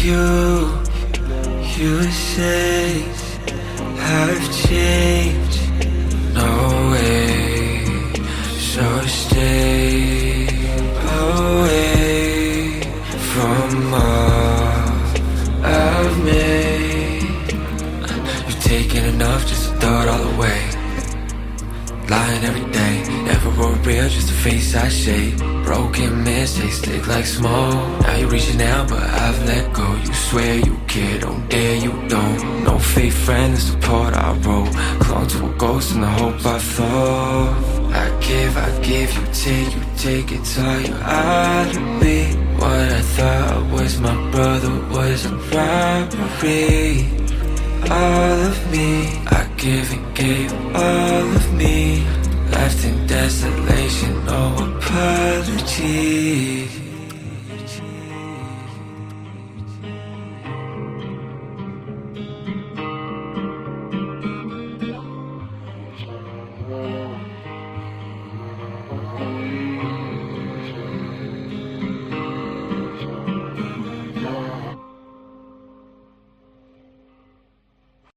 You say I've changed, no way, so stay away from all I've made. You've taken enough just to throw it all away. Lying every day, never were real, just a face I shade. Broken mistakes stick like smoke. Now you're reaching out, but I've let go. You swear you care, don't dare, you don't. No fake friend, the support I wrote. Clung to a ghost in the hope I thought. I give, you take, it's all you ought to be. What I thought was my brother was a robbery. All of me, I give and gave all of me. Left in desolation, no apology.